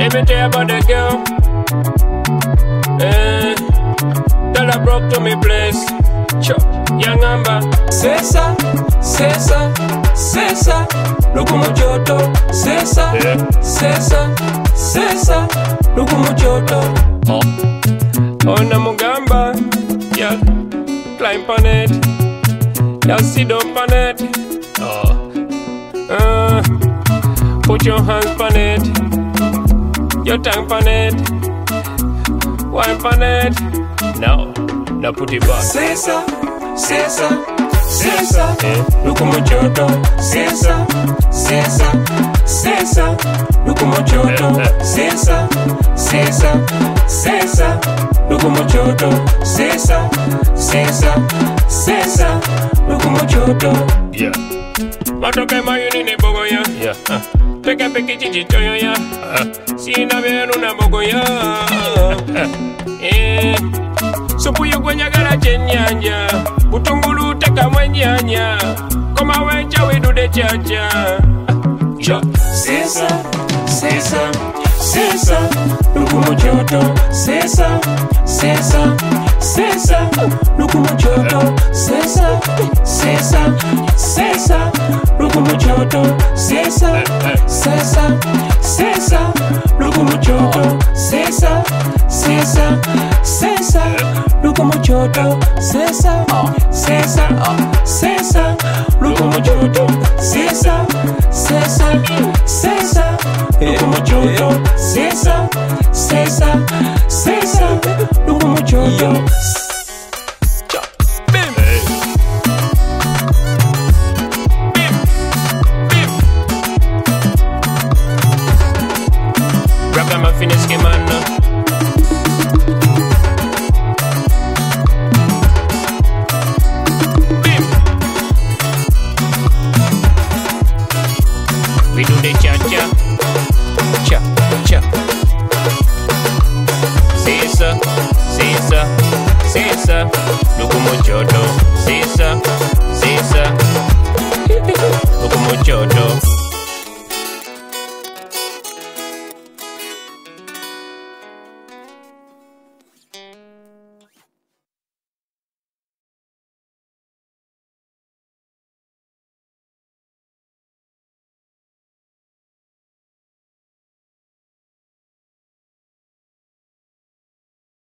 Let me tell you about the girl. Tell her broke to me place. Young Amber. Sesa, Sesa, Sesa. Lukumuchoto. Sesa, Sesa, Sesa. Lukumuchoto. Oh, Namugamba. Yeah, climb on it. Yeah, sit down on it. Put your hands on it. Your tongue on it. Wipe on it. Now put it back. Sesa, Sesa, Sesa. Lukumuchoto. Sesa, Sesa, Sesa. Lukumuchoto. Sesa, Sesa, Sesa. Lukumuchoto. Sesa, Sesa, Sesa. Lukumuchoto. Yeah. Matoke mayuni ni bogo ya. Yeah. Peke chichi choyo ya. Sina benu na bogo ya. Supu yugwenyagala chenyanya. Butungulu teka mwenyanya. Koma wecha widude chacha. Sesa, Sesa, Sesa. Lukumuchoto. Sesa, Sesa, Sesa. Lukumuchoto. Sesa, Sesa, Sesa. Lukumuchoto. Sesa, Sesa, Sesa. Lukumuchoto. Sesa, Sesa, Sesa. Lukumuchoto. Sesa, Sesa, Sesa. Lukumuchoto. Sesa, Sesa, Sesa. Lukumuchoto. Sesa, Sesa, Sesa. Lukumuchoto. Finish game man. Bim. We do the cha cha, cha cha. Sesa, Sesa, Sesa. Lukumuchoto. Sesa, Sesa. Lukumuchoto.